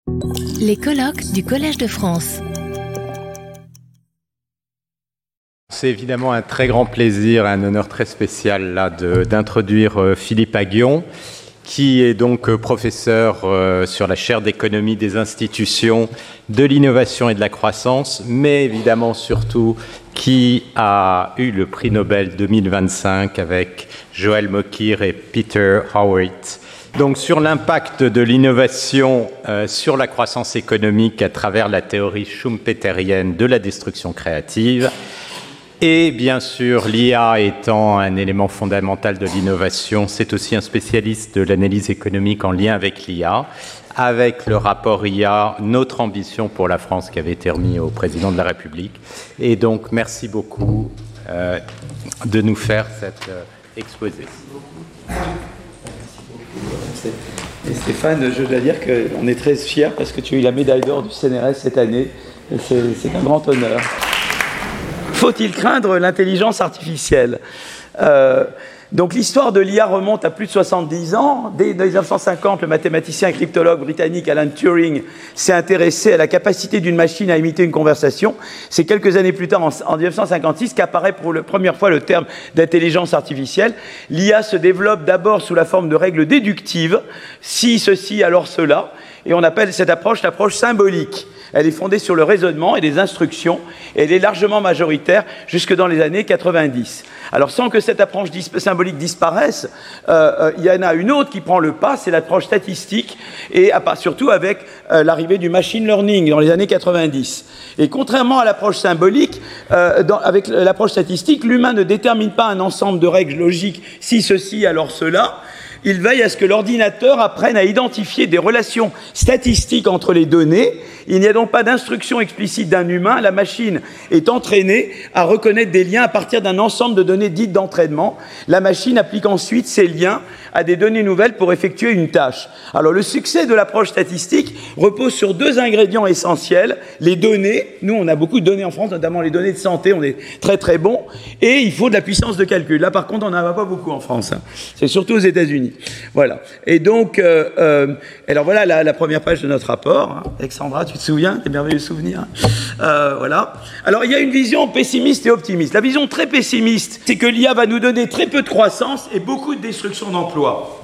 Les colloques du Collège de France. C'est évidemment un très grand plaisir, un honneur très spécial là, d'introduire Philippe Aghion, qui est donc professeur sur la chaire d'économie des institutions, de l'innovation et de la croissance, mais évidemment surtout qui a eu le prix Nobel 2025 avec Joël Mokyr et Peter Howitt. Donc sur l'impact de l'innovation sur la croissance économique à travers la théorie schumpeterienne de la destruction créative. Et bien sûr, l'IA étant un élément fondamental de l'innovation, c'est aussi un spécialiste de l'analyse économique en lien avec l'IA, avec le rapport IA, notre ambition pour la France qui avait été remis au président de la République. Et donc, merci beaucoup de nous faire cet exposé. Et Stéphane, je dois dire qu'on est très fiers parce que tu as eu la médaille d'or du CNRS cette année. Et c'est un grand honneur. Faut-il craindre l'intelligence artificielle ? Donc l'histoire de l'IA remonte à plus de 70 ans. Dès 1950, le mathématicien et cryptologue britannique Alan Turing s'est intéressé à la capacité d'une machine à imiter une conversation. C'est quelques années plus tard, en 1956, qu'apparaît pour la première fois le terme d'intelligence artificielle. L'IA se développe d'abord sous la forme de règles déductives, si ceci, alors cela, et on appelle cette approche l'approche symbolique. Elle est fondée sur le raisonnement et les instructions, et elle est largement majoritaire jusque dans les années 90. Alors sans que cette approche symbolique disparaisse, il y en a une autre qui prend le pas, c'est l'approche statistique, et surtout avec l'arrivée du machine learning dans les années 90. Et contrairement à l'approche symbolique, avec l'approche statistique, l'humain ne détermine pas un ensemble de règles logiques, si ceci, alors cela. Il veille à ce que l'ordinateur apprenne à identifier des relations statistiques entre les données. Il n'y a donc pas d'instruction explicite d'un humain. La machine est entraînée à reconnaître des liens à partir d'un ensemble de données dites d'entraînement. La machine applique ensuite ces liens à des données nouvelles pour effectuer une tâche. Alors le succès de l'approche statistique repose sur deux ingrédients essentiels. Les données, nous on a beaucoup de données en France, notamment les données de santé, on est très très bon. Et il faut de la puissance de calcul. Là par contre on n'en a pas beaucoup en France. C'est surtout aux États-Unis. Voilà. Et donc, alors voilà la première page de notre rapport. Alexandra, tu te souviens des merveilleux souvenirs. Voilà. Alors, il y a une vision pessimiste et optimiste. La vision très pessimiste, c'est que l'IA va nous donner très peu de croissance et beaucoup de destruction d'emplois.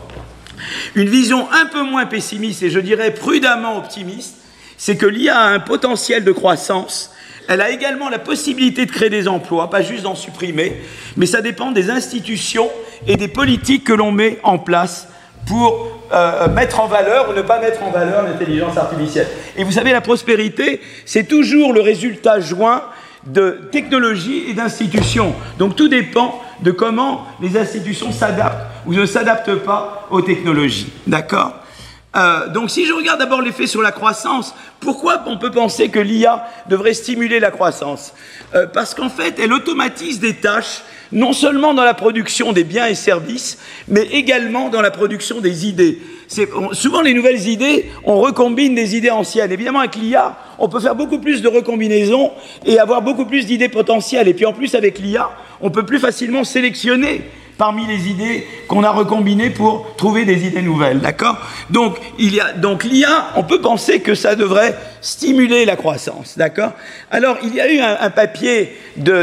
Une vision un peu moins pessimiste et je dirais prudemment optimiste, c'est que l'IA a un potentiel de croissance. Elle a également la possibilité de créer des emplois, pas juste d'en supprimer, mais ça dépend des institutions et des politiques que l'on met en place pour mettre en valeur ou ne pas mettre en valeur l'intelligence artificielle. Et vous savez, la prospérité, c'est toujours le résultat joint de technologies et d'institutions. Donc tout dépend de comment les institutions s'adaptent ou ne s'adaptent pas aux technologies. D'accord ? Donc si je regarde d'abord l'effet sur la croissance, pourquoi on peut penser que l'IA devrait stimuler la croissance ? Parce qu'en fait, elle automatise des tâches, non seulement dans la production des biens et services, mais également dans la production des idées. Souvent, les nouvelles idées, on recombine des idées anciennes. Évidemment, avec l'IA, on peut faire beaucoup plus de recombinaisons et avoir beaucoup plus d'idées potentielles. Et puis en plus, avec l'IA, on peut plus facilement sélectionner parmi les idées qu'on a recombinées pour trouver des idées nouvelles, d'accord ? Donc l'IA, on peut penser que ça devrait stimuler la croissance, d'accord ? Alors, il y a eu un papier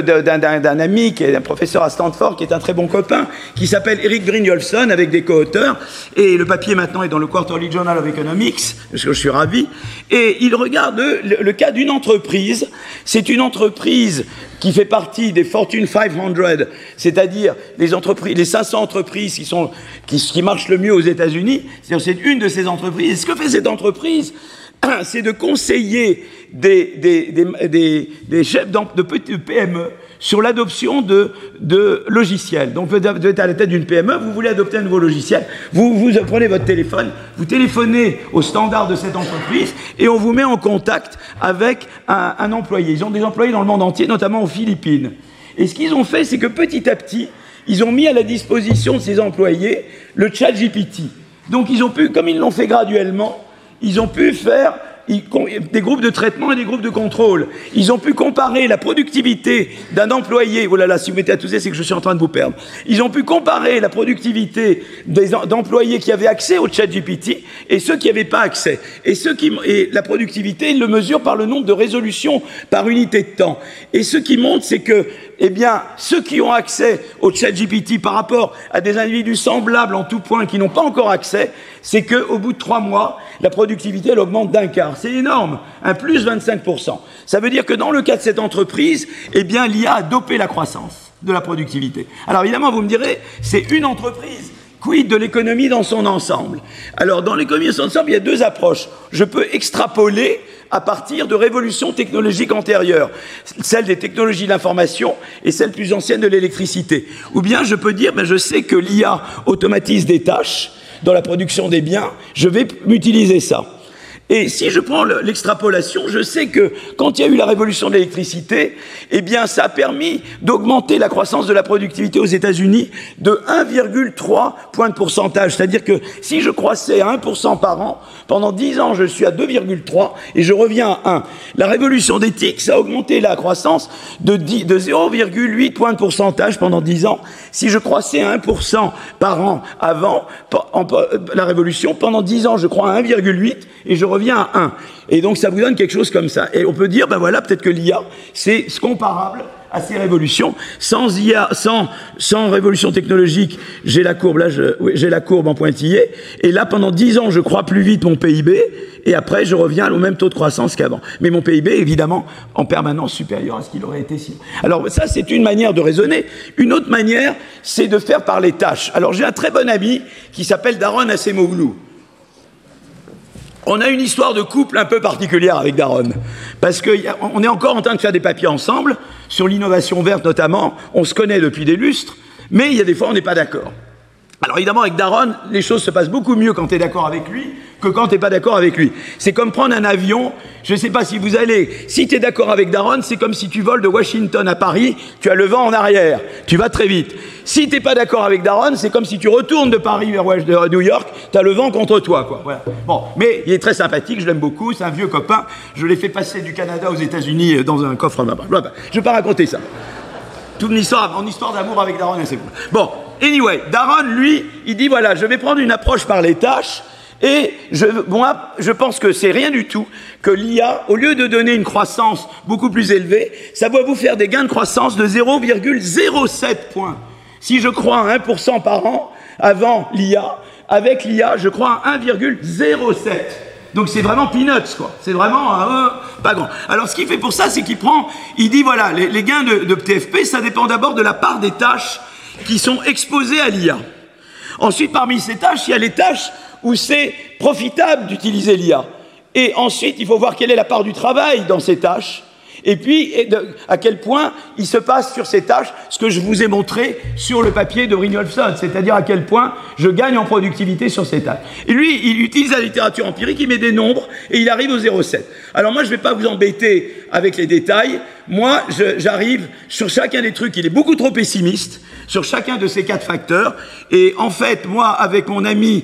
d'un ami, qui est un professeur à Stanford, qui est un très bon copain, qui s'appelle Eric Brynjolfsson, avec des co-auteurs, et le papier maintenant est dans le Quarterly Journal of Economics, parce que je suis ravi, et il regarde le cas d'une entreprise. C'est une entreprise qui fait partie des Fortune 500, c'est-à-dire les 500 entreprises qui marchent le mieux aux États-Unis. C'est une de ces entreprises. Et ce que fait cette entreprise, c'est de conseiller des chefs de petites PME sur l'adoption de logiciels. Donc, vous êtes à la tête d'une PME, vous voulez adopter un nouveau logiciel, vous prenez votre téléphone, vous téléphonez au standard de cette entreprise et on vous met en contact avec un employé. Ils ont des employés dans le monde entier, notamment aux Philippines. Et ce qu'ils ont fait, c'est que petit à petit, ils ont mis à la disposition de ces employés le ChatGPT. Donc, ils ont pu, comme ils l'ont fait graduellement, ils ont pu faire des groupes de traitement et des groupes de contrôle. Ils ont pu comparer la productivité d'un employé. Oh là là, si vous mettez à tousser, c'est que je suis en train de vous perdre. Ils ont pu comparer la productivité d'employés qui avaient accès au ChatGPT et ceux qui n'avaient pas accès. Et la productivité, ils le mesurent par le nombre de résolutions par unité de temps. Et ce qui montre, c'est que, eh bien, ceux qui ont accès au ChatGPT par rapport à des individus semblables en tout point qui n'ont pas encore accès, c'est qu'au bout de 3 mois, la productivité, elle augmente d'1/4. C'est énorme, un plus 25%. Ça veut dire que dans le cas de cette entreprise, eh bien, l'IA a dopé la croissance de la productivité. Alors évidemment, vous me direz, c'est une entreprise. Quid de l'économie dans son ensemble? Alors, dans l'économie dans son ensemble, il y a 2 approches. Je peux extrapoler à partir de révolutions technologiques antérieures, celle des technologies de l'information et celle plus ancienne de l'électricité. Ou bien je peux dire, ben, je sais que l'IA automatise des tâches dans la production des biens, je vais m'utiliser ça. Et si je prends l'extrapolation, je sais que quand il y a eu la révolution de l'électricité, eh bien, ça a permis d'augmenter la croissance de la productivité aux États-Unis de 1,3 points de pourcentage. C'est-à-dire que si je croissais à 1% par an, pendant 10 ans, je suis à 2,3 et je reviens à 1. La révolution des TIC, ça a augmenté la croissance de 0,8 points de pourcentage pendant 10 ans. Si je croissais à 1% par an avant la révolution, pendant 10 ans, je crois à 1,8 et je reviens à 1. Et donc, ça vous donne quelque chose comme ça. Et on peut dire, ben voilà, peut-être que l'IA, c'est comparable à ces révolutions. Sans IA, sans révolution technologique, j'ai la courbe, là, j'ai la courbe en pointillé. Et là, pendant 10 ans, je crois plus vite mon PIB. Et après, je reviens au même taux de croissance qu'avant. Mais mon PIB, évidemment, en permanence supérieur à ce qu'il aurait été sinon. Alors, ça, c'est une manière de raisonner. Une autre manière, c'est de faire par les tâches. Alors, j'ai un très bon ami qui s'appelle Daron Acemoglu. On a une histoire de couple un peu particulière avec Daron, parce qu'on est encore en train de faire des papiers ensemble, sur l'innovation verte notamment, on se connaît depuis des lustres, mais il y a des fois on n'est pas d'accord. Alors évidemment avec Daron, les choses se passent beaucoup mieux quand tu es d'accord avec lui que quand tu n'es pas d'accord avec lui. C'est comme prendre un avion, je ne sais pas si vous allez, si tu es d'accord avec Daron, c'est comme si tu voles de Washington à Paris, tu as le vent en arrière, tu vas très vite. Si tu n'es pas d'accord avec Daron, c'est comme si tu retournes de Paris vers New York, tu as le vent contre toi, quoi. Voilà. Bon, mais il est très sympathique, je l'aime beaucoup, c'est un vieux copain, je l'ai fait passer du Canada aux États-Unis dans un coffre. Je ne vais pas raconter ça. Toute mon histoire d'amour avec Daron, c'est cool. Bon, anyway, Daron, lui, il dit voilà, je vais prendre une approche par les tâches. Et moi, je pense que c'est rien du tout, que l'IA, au lieu de donner une croissance beaucoup plus élevée, ça va vous faire des gains de croissance de 0,07 points. Si je crois à 1% par an, avant l'IA, avec l'IA, je crois à 1,07. Donc c'est vraiment peanuts, quoi. C'est vraiment pas grand. Alors ce qu'il fait pour ça, c'est il dit voilà, les gains de TFP, ça dépend d'abord de la part des tâches qui sont exposées à l'IA. Ensuite, parmi ces tâches, il y a les tâches où c'est profitable d'utiliser l'IA. Et ensuite, il faut voir quelle est la part du travail dans ces tâches. Et puis, à quel point il se passe sur ces tâches ce que je vous ai montré sur le papier de Brynjolfsson, c'est-à-dire à quel point je gagne en productivité sur ces tâches. Et lui, il utilise la littérature empirique, il met des nombres et il arrive au 0,7. Alors moi, je ne vais pas vous embêter avec les détails. Moi, j'arrive sur chacun des trucs, il est beaucoup trop pessimiste sur chacun de ces 4 facteurs. Et en fait, moi, avec mon ami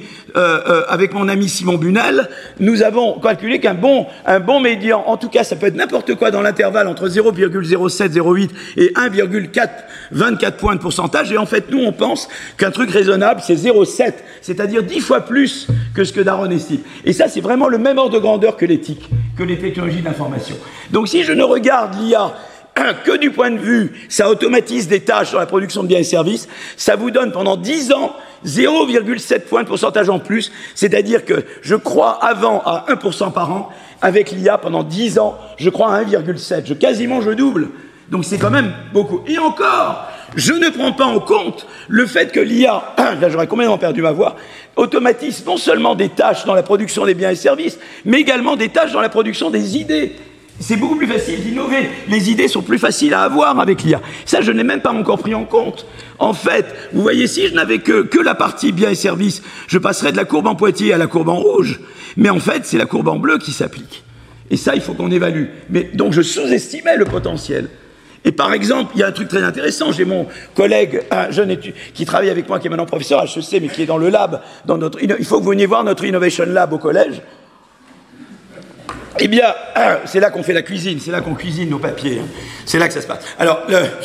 Simon Bunel, nous avons calculé qu'un bon médian, en tout cas, ça peut être n'importe quoi dans l'intervalle entre 0,07, 0,8 et 1,24 points de pourcentage. Et en fait, nous, on pense qu'un truc raisonnable, c'est 0,7, c'est-à-dire 10 fois plus que ce que Daron estime. Et ça, c'est vraiment le même ordre de grandeur que l'éthique, que les technologies de l'information. Donc, si je ne regarde l'IA que du point de vue, ça automatise des tâches dans la production de biens et services, ça vous donne pendant 10 ans 0,7 points de pourcentage en plus, c'est-à-dire que je crois avant à 1% par an, avec l'IA pendant 10 ans, je crois à 1,7, quasiment je double, donc c'est quand même beaucoup. Et encore, je ne prends pas en compte le fait que l'IA, là j'aurais complètement perdu ma voix, automatise non seulement des tâches dans la production des biens et services, mais également des tâches dans la production des idées. C'est beaucoup plus facile d'innover. Les idées sont plus faciles à avoir avec l'IA. Ça, je n'ai même pas encore pris en compte. En fait, vous voyez, si je n'avais que la partie biens et services, je passerais de la courbe en pointillé à la courbe en rouge. Mais en fait, c'est la courbe en bleu qui s'applique. Et ça, il faut qu'on évalue. Mais donc, je sous-estimais le potentiel. Et par exemple, il y a un truc très intéressant. J'ai mon collègue, un jeune étudiant, qui travaille avec moi, qui est maintenant professeur à HEC, mais qui est dans le lab. Il faut que vous veniez voir notre Innovation Lab au collège. Eh bien, c'est là qu'on fait la cuisine, c'est là qu'on cuisine nos papiers, hein. C'est là que ça se passe. Alors,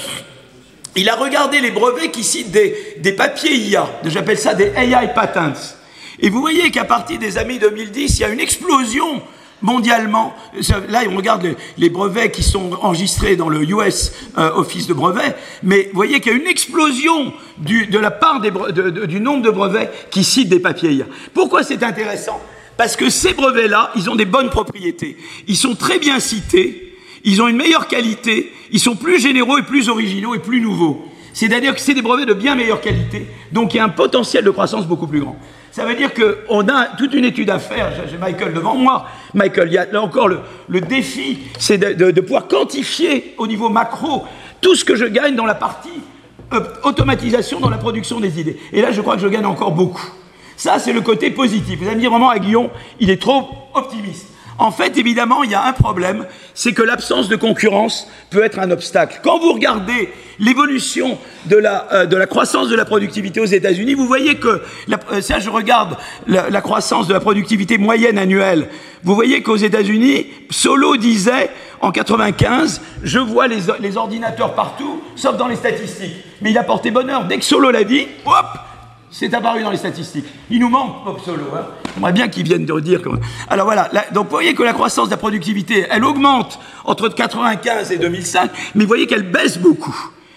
il a regardé les brevets qui citent des papiers IA, j'appelle ça des AI patents. Et vous voyez qu'à partir des années 2010, il y a une explosion mondialement. Là, on regarde les brevets qui sont enregistrés dans le US Office de brevets, mais vous voyez qu'il y a une explosion de la part du nombre de brevets qui citent des papiers IA. Pourquoi c'est intéressant ? Parce que ces brevets-là, ils ont des bonnes propriétés. Ils sont très bien cités, ils ont une meilleure qualité, ils sont plus généraux et plus originaux et plus nouveaux. C'est-à-dire que c'est des brevets de bien meilleure qualité, donc il y a un potentiel de croissance beaucoup plus grand. Ça veut dire qu'on a toute une étude à faire. J'ai Michael devant moi. Michael, il y a là encore le défi, c'est de pouvoir quantifier au niveau macro tout ce que je gagne dans la partie automatisation dans la production des idées. Et là, je crois que je gagne encore beaucoup. Ça, c'est le côté positif. Vous allez me dire vraiment, à Guillaume, il est trop optimiste. En fait, évidemment, il y a un problème, c'est que l'absence de concurrence peut être un obstacle. Quand vous regardez l'évolution de la croissance de la productivité aux États-Unis, vous voyez que, ça je regarde la croissance de la productivité moyenne annuelle, vous voyez qu'aux États-Unis, Solow disait en 95, je vois les ordinateurs partout, sauf dans les statistiques. Mais il a porté bonheur. Dès que Solow l'a dit, hop, c'est apparu dans les statistiques. Il nous manque, Bob Solow. Hein. J'aimerais bien qu'il vienne de redire. Alors voilà, donc vous voyez que la croissance de la productivité, elle augmente entre 1995 et 2005, mais vous voyez qu'elle baisse beaucoup.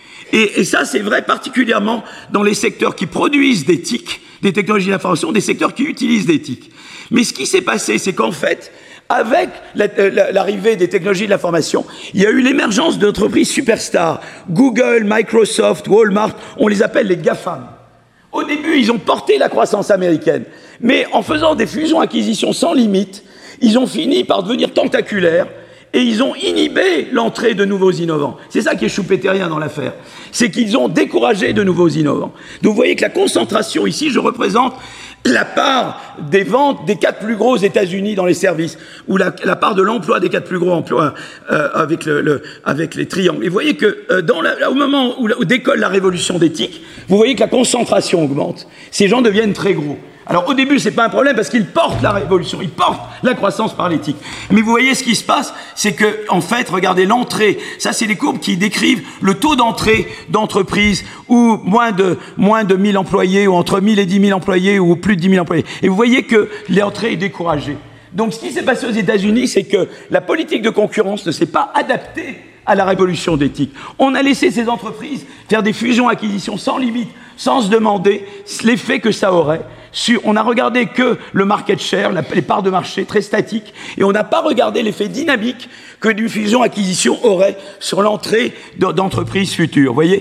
Et ça, c'est vrai particulièrement dans les secteurs qui produisent des TIC, des technologies d'information, des secteurs qui utilisent des TIC. Mais ce qui s'est passé, c'est qu'en fait, avec l'arrivée des technologies de l'information, il y a eu l'émergence d'entreprises superstars. Google, Microsoft, Walmart, on les appelle les GAFAM. Au début, ils ont porté la croissance américaine, mais en faisant des fusions-acquisitions sans limite, ils ont fini par devenir tentaculaires et ils ont inhibé l'entrée de nouveaux innovants. C'est ça qui est schumpeterien dans l'affaire. C'est qu'ils ont découragé de nouveaux innovants. Donc vous voyez que la concentration ici, je représente la part des ventes des 4 plus gros États-Unis dans les services, ou la part de l'emploi des 4 plus gros emplois avec les triangles. Et vous voyez que au moment où décolle la révolution des TIC, vous voyez que la concentration augmente. Ces gens deviennent très gros. Alors au début, c'est pas un problème parce qu'ils portent la révolution, ils portent la croissance par l'éthique. Mais vous voyez ce qui se passe, c'est que en fait, regardez l'entrée. Ça, c'est les courbes qui décrivent le taux d'entrée d'entreprises où moins de 1000 employés ou entre 1000 et 10 000 employés ou plus de 10 000 employés. Et vous voyez que l'entrée est découragée. Donc ce qui s'est passé aux États-Unis, c'est que la politique de concurrence ne s'est pas adaptée à la révolution d'éthique. On a laissé ces entreprises faire des fusions-acquisitions sans limite, sans se demander l'effet que ça aurait. On a regardé que le market share, les parts de marché très statiques, et on n'a pas regardé l'effet dynamique que d'une fusion-acquisition aurait sur l'entrée d'entreprises futures. Vous voyez ?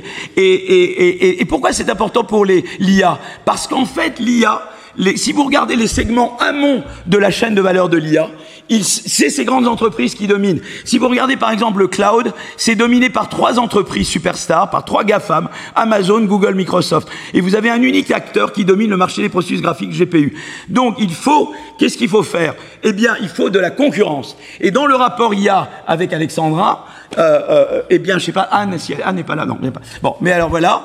Et pourquoi c'est important pour l'IA ? Parce qu'en fait, l'IA, si vous regardez les segments amont de la chaîne de valeur de l'IA, c'est ces grandes entreprises qui dominent. Si vous regardez par exemple le cloud, c'est dominé par 3 entreprises superstars, par 3 GAFAM, Amazon, Google, Microsoft. Et vous avez un unique acteur qui domine le marché des processus graphiques GPU. Donc qu'est-ce qu'il faut faire ? Eh bien, il faut de la concurrence. Et dans le rapport IA avec Alexandra, eh bien, je sais pas, Anne n'est pas là, non, pas. Bon, mais alors voilà,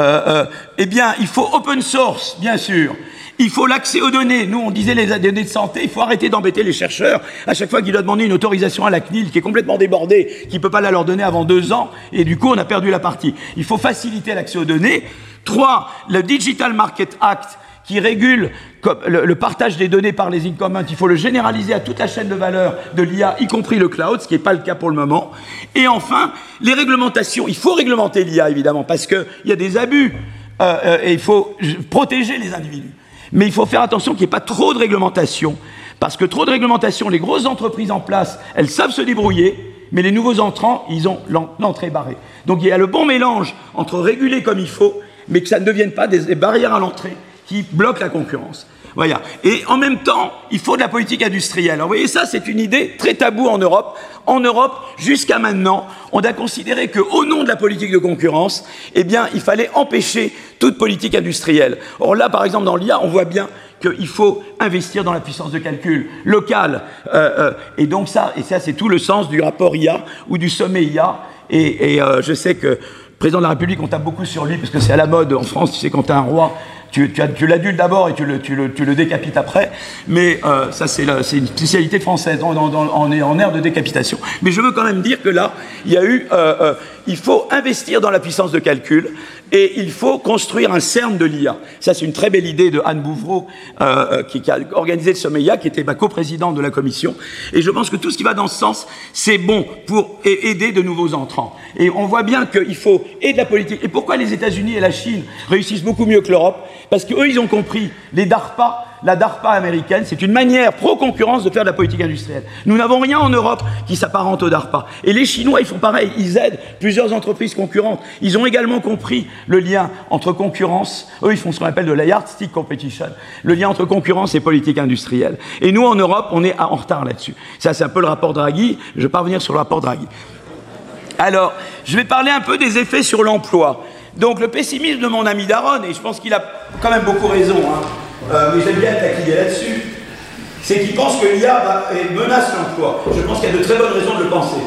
eh bien, il faut open source, bien sûr. Il faut l'accès aux données. Nous, on disait les données de santé, il faut arrêter d'embêter les chercheurs à chaque fois qu'ils doivent demander une autorisation à la CNIL qui est complètement débordée, qui ne peut pas la leur donner avant 2 ans, et du coup, on a perdu la partie. Il faut faciliter l'accès aux données. 3, le Digital Market Act, qui régule le partage des données par les incumbents, il faut le généraliser à toute la chaîne de valeur de l'IA, y compris le cloud, ce qui n'est pas le cas pour le moment. Et enfin, les réglementations. Il faut réglementer l'IA, évidemment, parce qu'il y a des abus, et il faut protéger les individus. Mais il faut faire attention qu'il n'y ait pas trop de réglementation, parce que trop de réglementation, les grosses entreprises en place, elles savent se débrouiller, mais les nouveaux entrants, ils ont l'entrée barrée. Donc il y a le bon mélange entre réguler comme il faut, mais que ça ne devienne pas des barrières à l'entrée qui bloquent la concurrence. Voilà. Et en même temps, il faut de la politique industrielle. Alors, vous voyez, ça, c'est une idée très taboue en Europe. En Europe, jusqu'à maintenant, on a considéré qu'au nom de la politique de concurrence, eh bien, il fallait empêcher toute politique industrielle. Or là, par exemple, dans l'IA, on voit bien qu'il faut investir dans la puissance de calcul locale. Et donc ça, c'est tout le sens du rapport IA ou du sommet IA. Et je sais que le président de la République, on tape beaucoup sur lui, parce que c'est à la mode en France, tu sais, quand tu as un roi, Tu l'adules d'abord et tu le décapites après, mais ça c'est une spécialité française, on est en ère de décapitation. Mais je veux quand même dire que là, il faut investir dans la puissance de calcul et il faut construire un CERN de l'IA. Ça c'est une très belle idée de Anne Bouvreau qui a organisé le sommet IA, qui était ma coprésidente de la commission, et je pense que tout ce qui va dans ce sens, c'est bon pour aider de nouveaux entrants. Et on voit bien qu'il faut aider de la politique. Et pourquoi les États-Unis et la Chine réussissent beaucoup mieux que l'Europe? Parce qu'eux, ils ont compris, la DARPA américaine, c'est une manière pro-concurrence de faire de la politique industrielle. Nous n'avons rien en Europe qui s'apparente au DARPA. Et les Chinois, ils font pareil, ils aident plusieurs entreprises concurrentes. Ils ont également compris le lien entre concurrence, eux, ils font ce qu'on appelle de la yardstick competition, le lien entre concurrence et politique industrielle. Et nous, en Europe, on est en retard là-dessus. Ça, c'est un peu le rapport Draghi. Je ne vais pas revenir sur le rapport Draghi. Alors, je vais parler un peu des effets sur l'emploi. Donc, le pessimisme de mon ami Daron, et je pense qu'il a quand même beaucoup raison, mais j'aime bien être taquiner là-dessus, c'est qu'il pense que l'IA menace l'emploi. Je pense qu'il y a de très bonnes raisons de le penser.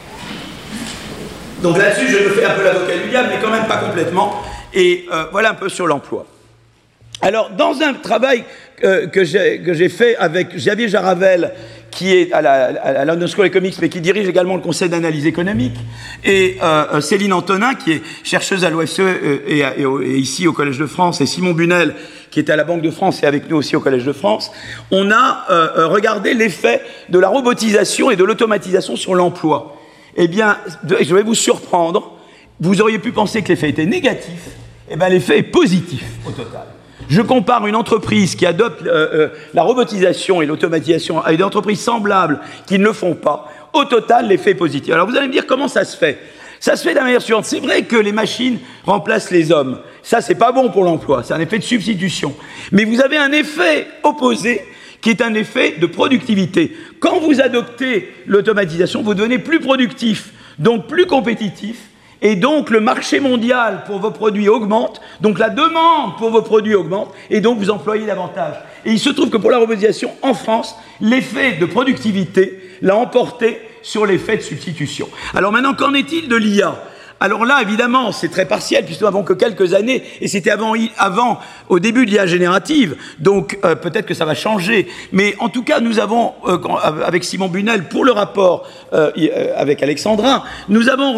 Donc là-dessus, je me fais un peu l'avocat du diable, mais quand même pas complètement. Et voilà un peu sur l'emploi. Alors, dans un travail que j'ai fait avec Xavier Jaravel, qui est à la London School of Economics, mais qui dirige également le Conseil d'analyse économique, et Céline Antonin, qui est chercheuse à l'OFCE et ici au Collège de France, et Simon Bunel, qui est à la Banque de France et avec nous aussi au Collège de France, on a regardé l'effet de la robotisation et de l'automatisation sur l'emploi. Eh bien, je vais vous surprendre, vous auriez pu penser que l'effet était négatif, eh bien l'effet est positif au total. Je compare une entreprise qui adopte la robotisation et l'automatisation à des entreprises semblables qui ne le font pas. Au total, l'effet est positif. Alors vous allez me dire comment ça se fait. Ça se fait de la manière suivante. C'est vrai que les machines remplacent les hommes. Ça, c'est pas bon pour l'emploi. C'est un effet de substitution. Mais vous avez un effet opposé qui est un effet de productivité. Quand vous adoptez l'automatisation, vous devenez plus productif, donc plus compétitif. Et donc, le marché mondial pour vos produits augmente, donc la demande pour vos produits augmente, et donc vous employez davantage. Et il se trouve que pour la robotisation, en France, l'effet de productivité l'a emporté sur l'effet de substitution. Alors maintenant, qu'en est-il de l'IA ? Alors là, évidemment, c'est très partiel, puisque nous n'avons que quelques années, et c'était avant au début de l'IA générative, donc peut-être que ça va changer. Mais en tout cas, nous avons, avec Simon Bunel, pour le rapport avec Alexandra, nous avons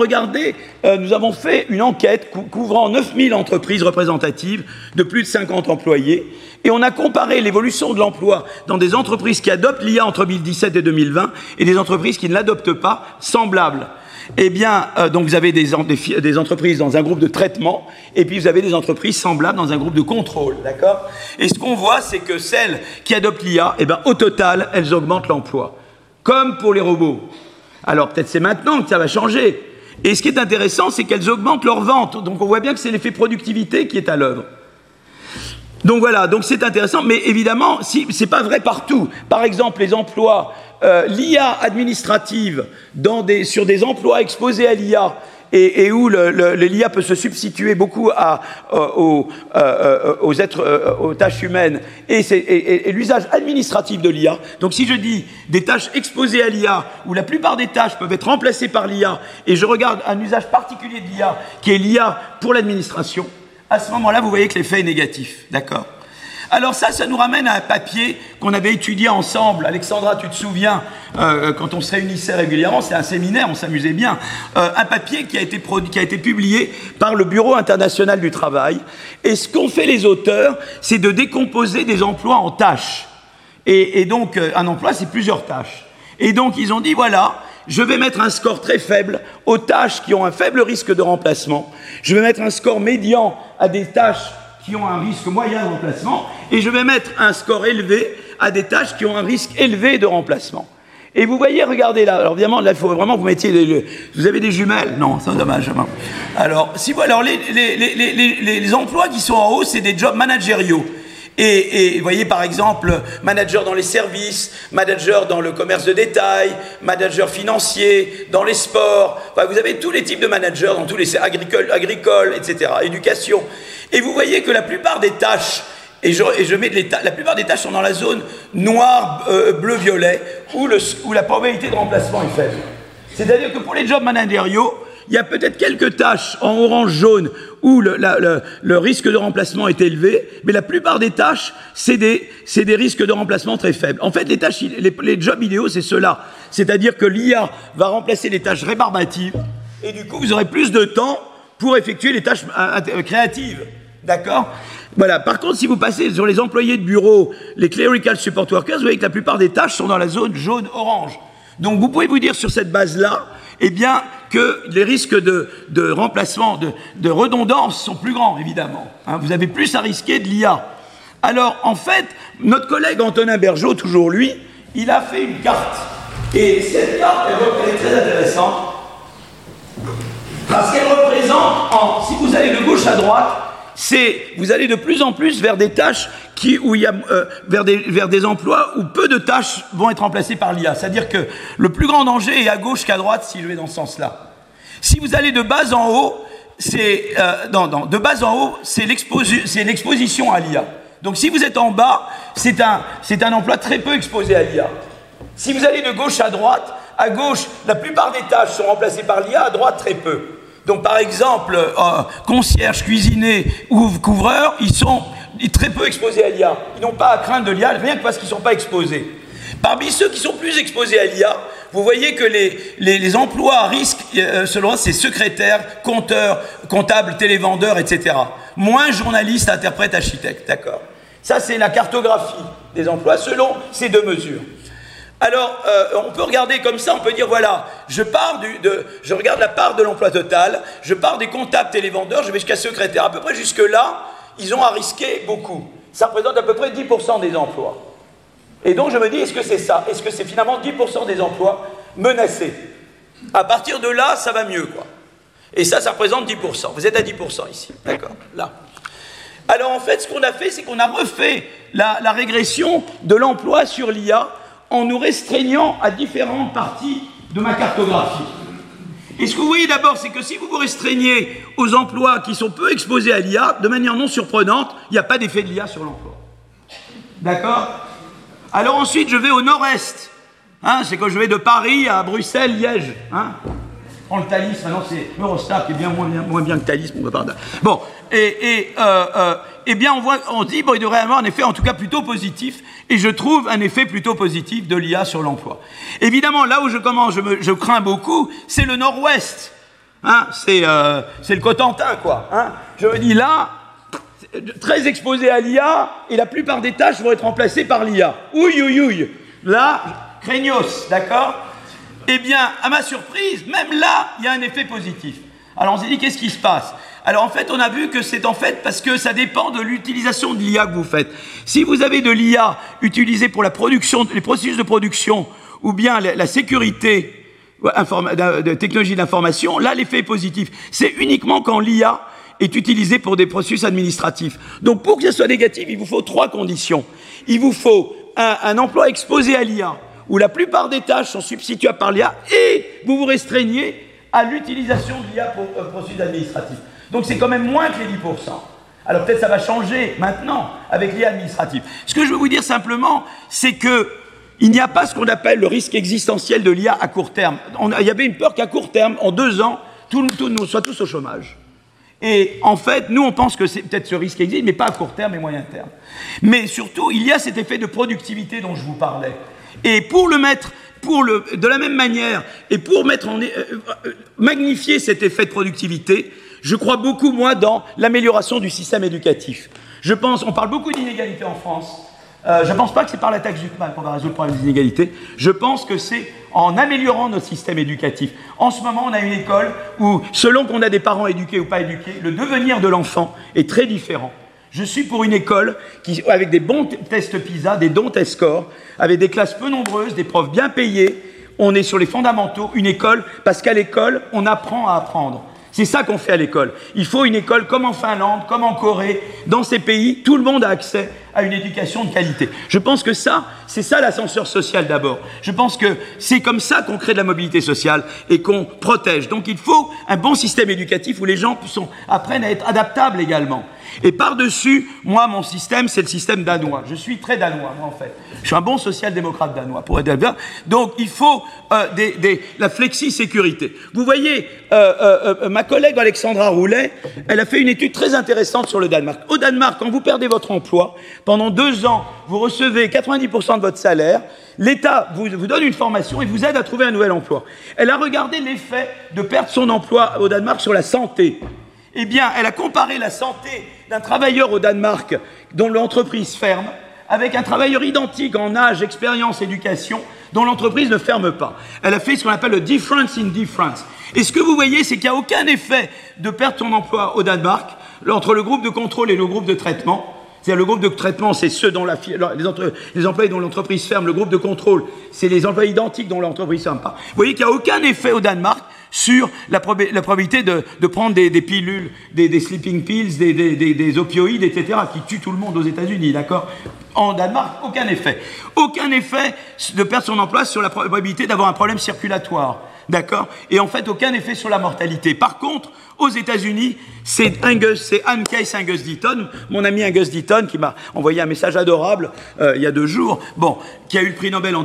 fait une enquête couvrant 9000 entreprises représentatives de plus de 50 employés, et on a comparé l'évolution de l'emploi dans des entreprises qui adoptent l'IA entre 2017 et 2020, et des entreprises qui ne l'adoptent pas, semblables. Eh bien, donc vous avez des entreprises dans un groupe de traitement, et puis vous avez des entreprises semblables dans un groupe de contrôle, d'accord ? Et ce qu'on voit, c'est que celles qui adoptent l'IA, eh bien, au total, elles augmentent l'emploi, comme pour les robots. Alors peut-être c'est maintenant que ça va changer. Et ce qui est intéressant, c'est qu'elles augmentent leurs ventes. Donc on voit bien que c'est l'effet productivité qui est à l'œuvre. Donc voilà, donc c'est intéressant, mais évidemment, c'est pas vrai partout. Par exemple, les emplois, l'IA administrative sur des emplois exposés à l'IA et où l'IA peut se substituer beaucoup aux tâches humaines et l'usage administratif de l'IA. Donc si je dis des tâches exposées à l'IA, où la plupart des tâches peuvent être remplacées par l'IA, et je regarde un usage particulier de l'IA, qui est l'IA pour l'administration, à ce moment-là, vous voyez que l'effet est négatif, d'accord ? Alors ça nous ramène à un papier qu'on avait étudié ensemble. Alexandra, tu te souviens, quand on se réunissait régulièrement, c'était un séminaire, on s'amusait bien. Un papier qui a été publié par le Bureau international du travail. Et ce qu'ont fait les auteurs, c'est de décomposer des emplois en tâches. Et donc, un emploi, c'est plusieurs tâches. Et donc, ils ont dit, voilà, je vais mettre un score très faible aux tâches qui ont un faible risque de remplacement. Je vais mettre un score médian à des tâches qui ont un risque moyen de remplacement, et je vais mettre un score élevé à des tâches qui ont un risque élevé de remplacement. Et vous voyez, regardez là, alors évidemment, là, il faut vraiment que vous mettiez vous avez des jumelles ? Non, c'est dommage. Alors, les emplois qui sont en haut, c'est des jobs managériaux. Et vous voyez, par exemple, manager dans les services, manager dans le commerce de détail, manager financier, dans les sports. Enfin, vous avez tous les types de managers dans tous les agricoles, etc., éducation. Et vous voyez que la plupart des tâches, la plupart des tâches sont dans la zone noir, bleu, violet, où la probabilité de remplacement est faible. C'est-à-dire que pour les jobs managériaux, il y a peut-être quelques tâches en orange-jaune où le risque de remplacement est élevé, mais la plupart des tâches, c'est des risques de remplacement très faibles. En fait, les jobs idéaux, c'est ceux-là. C'est-à-dire que l'IA va remplacer les tâches rébarbatives, et du coup, vous aurez plus de temps pour effectuer les tâches créatives. D'accord ? Voilà. Par contre, si vous passez sur les employés de bureau, les clerical support workers, vous voyez que la plupart des tâches sont dans la zone jaune-orange. Donc, vous pouvez vous dire sur cette base-là, eh bien, que les risques de remplacement, de redondance sont plus grands, évidemment. Hein, vous avez plus à risquer de l'IA. Alors, en fait, notre collègue Antonin Bergeaud, toujours lui, il a fait une carte. Et cette carte, elle est très intéressante. Parce qu'elle représente, si vous allez de gauche à droite, vous allez de plus en plus vers des tâches vers des emplois où peu de tâches vont être remplacées par l'IA. C'est-à-dire que le plus grand danger est à gauche qu'à droite, si je vais dans ce sens-là. Si vous allez de bas en haut, c'est l'exposition à l'IA. Donc si vous êtes en bas, c'est un emploi très peu exposé à l'IA. Si vous allez de gauche à gauche, la plupart des tâches sont remplacées par l'IA, à droite, très peu. Donc par exemple, concierge, cuisinier ou couvreur, ils sont très peu exposés à l'IA. Ils n'ont pas à craindre de l'IA, rien que parce qu'ils ne sont pas exposés. Parmi ceux qui sont plus exposés à l'IA, vous voyez que les emplois à risque, selon moi, c'est secrétaire, comptable, télévendeur, etc. Moins journaliste, interprète, architecte, d'accord. Ça, c'est la cartographie des emplois selon ces deux mesures. Alors, on peut regarder comme ça, on peut dire, voilà, je regarde la part de l'emploi total, je pars des comptables, télévendeurs, je vais jusqu'à secrétaire. À peu près jusque-là, ils ont à risquer beaucoup. Ça représente à peu près 10% des emplois. Et donc, je me dis, est-ce que c'est ça? Est-ce que c'est finalement 10% des emplois menacés? À partir de là, ça va mieux, quoi. Et ça représente 10%. Vous êtes à 10% ici, d'accord, là. Alors, en fait, ce qu'on a fait, c'est qu'on a refait la régression de l'emploi sur l'IA en nous restreignant à différentes parties de ma cartographie. Et ce que vous voyez d'abord, c'est que si vous vous restreignez aux emplois qui sont peu exposés à l'IA, de manière non surprenante, il n'y a pas d'effet de l'IA sur l'emploi. D'accord? Alors ensuite, je vais au nord-est. Hein, c'est quand je vais de Paris à Bruxelles, Liège. Hein? Prends le Thalys, maintenant c'est Eurostar qui est bien moins bien que Thalys. Bon, eh bien on dit, bon, il devrait y avoir un effet en tout cas plutôt positif, et je trouve un effet plutôt positif de l'IA sur l'emploi. Évidemment, là où je crains beaucoup, c'est le nord-ouest. Hein, c'est le Cotentin, quoi. Hein. Je me dis là, très exposé à l'IA, et la plupart des tâches vont être remplacées par l'IA. Ouïe. Là, craignos, d'accord? Eh bien, à ma surprise, même là, il y a un effet positif. Alors on s'est dit, qu'est-ce qui se passe? Alors en fait, on a vu que c'est en fait parce que ça dépend de l'utilisation de l'IA que vous faites. Si vous avez de l'IA utilisée pour la production, les processus de production, ou bien la sécurité de technologie d'information, là l'effet est positif. C'est uniquement quand l'IA est utilisée pour des processus administratifs. Donc pour que ça soit négatif, il vous faut 3 conditions. Il vous faut un emploi exposé à l'IA, où la plupart des tâches sont substituables par l'IA, et vous vous restreignez à l'utilisation de l'IA pour processus administratifs. Donc c'est quand même moins que les 10%. Alors peut-être ça va changer maintenant avec l'IA administrative. Ce que je veux vous dire simplement, c'est que il n'y a pas ce qu'on appelle le risque existentiel de l'IA à court terme. Il y avait une peur qu'à court terme, en 2 ans, nous soient tous au chômage. Et en fait, nous on pense que c'est peut-être ce risque existe, mais pas à court terme et moyen terme. Mais surtout, il y a cet effet de productivité dont je vous parlais. Et pour le mettre, de la même manière, et pour magnifier cet effet de productivité, je crois beaucoup, moi, dans l'amélioration du système éducatif. On parle beaucoup d'inégalités en France. Je ne pense pas que c'est par la taxe Zuckman qu'on va résoudre le problème des inégalités. Je pense que c'est en améliorant notre système éducatif. En ce moment, on a une école où, selon qu'on a des parents éduqués ou pas éduqués, le devenir de l'enfant est très différent. Je suis pour une école avec des bons tests PISA, des bons test scores, avec des classes peu nombreuses, des profs bien payés. On est sur les fondamentaux, une école, parce qu'à l'école, on apprend à apprendre. C'est ça qu'on fait à l'école. Il faut une école comme en Finlande, comme en Corée. Dans ces pays, tout le monde a accès à une éducation de qualité. Je pense que c'est ça l'ascenseur social d'abord. Je pense que c'est comme ça qu'on crée de la mobilité sociale et qu'on protège. Donc il faut un bon système éducatif où les gens apprennent à être adaptables également. Et par-dessus, moi, mon système, c'est le système danois. Je suis très danois, moi, en fait. Je suis un bon social-démocrate danois, pour être bien. Donc, il faut la flexi-sécurité. Vous voyez, ma collègue Alexandra Roulet, elle a fait une étude très intéressante sur le Danemark. Au Danemark, quand vous perdez votre emploi, pendant 2 ans, vous recevez 90% de votre salaire, l'État vous donne une formation et vous aide à trouver un nouvel emploi. Elle a regardé l'effet de perdre son emploi au Danemark sur la santé. Eh bien, elle a comparé la santé d'un travailleur au Danemark dont l'entreprise ferme avec un travailleur identique en âge, expérience, éducation dont l'entreprise ne ferme pas. Elle a fait ce qu'on appelle le difference in difference. Et ce que vous voyez, c'est qu'il n'y a aucun effet de perdre son emploi au Danemark entre le groupe de contrôle et le groupe de traitement. C'est-à-dire le groupe de traitement, c'est ceux dont les employés dont l'entreprise ferme. Le groupe de contrôle, c'est les employés identiques dont l'entreprise ne ferme pas. Vous voyez qu'il n'y a aucun effet au Danemark sur la probabilité de prendre des pilules, des sleeping pills, des opioïdes, etc., qui tuent tout le monde aux États-Unis, d'accord ? En Danemark, aucun effet. Aucun effet de perdre son emploi sur la probabilité d'avoir un problème circulatoire, d'accord ? Et en fait, aucun effet sur la mortalité. Par contre, aux États-Unis, c'est Anne-Case Angus Deaton, mon ami Angus Deaton, qui m'a envoyé un message adorable il y a 2 jours, qui a eu le prix Nobel en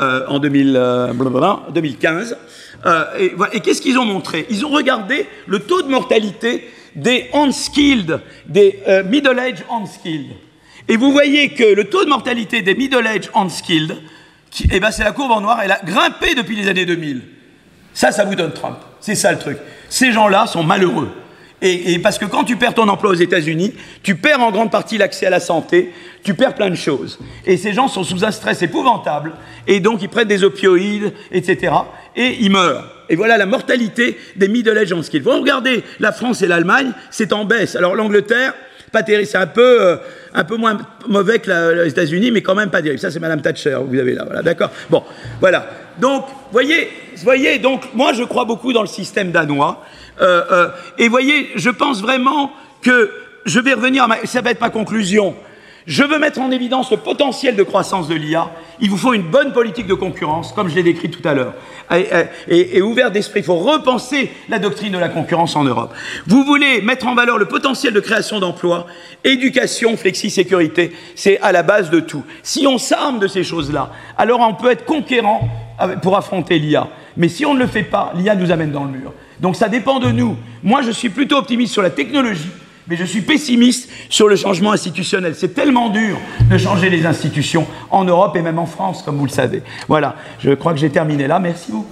2015. Et qu'est-ce qu'ils ont montré ? Ils ont regardé le taux de mortalité des unskilled, des middle-age unskilled. Et vous voyez que le taux de mortalité des middle-age unskilled, c'est la courbe en noir, elle a grimpé depuis les années 2000. Ça vous donne Trump. C'est ça le truc. Ces gens-là sont malheureux. Et parce que quand tu perds ton emploi aux États-Unis, tu perds en grande partie l'accès à la santé, tu perds plein de choses. Et ces gens sont sous un stress épouvantable, et donc ils prennent des opioïdes, etc., et ils meurent. Et voilà la mortalité des middle-age unskilled. Vous regardez la France et l'Allemagne, c'est en baisse. Alors l'Angleterre, pas terrible, c'est un peu moins mauvais que les États-Unis, mais quand même pas terrible. Ça, c'est Madame Thatcher, vous avez là, voilà, d'accord ? Bon, voilà. Donc, voyez, donc, moi, je crois beaucoup dans le système danois. Et voyez, je pense vraiment que je vais revenir ça va être ma conclusion. Je veux mettre en évidence le potentiel de croissance de l'IA. Il vous faut une bonne politique de concurrence, comme je l'ai décrit tout à l'heure, et ouverte d'esprit. Il faut repenser la doctrine de la concurrence en Europe. Vous voulez mettre en valeur le potentiel de création d'emplois, éducation, flexi-sécurité, c'est à la base de tout. Si on s'arme de ces choses-là, alors on peut être conquérant pour affronter l'IA. Mais si on ne le fait pas, l'IA nous amène dans le mur. Donc ça dépend de nous. Moi, je suis plutôt optimiste sur la technologie, mais je suis pessimiste sur le changement institutionnel. C'est tellement dur de changer les institutions en Europe et même en France, comme vous le savez. Voilà, je crois que j'ai terminé là. Merci beaucoup.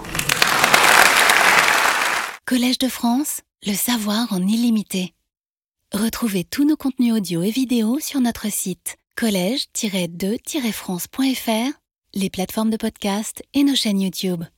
Collège de France, le savoir en illimité. Retrouvez tous nos contenus audio et vidéo sur notre site collège-2-france.fr, les plateformes de podcast et nos chaînes YouTube.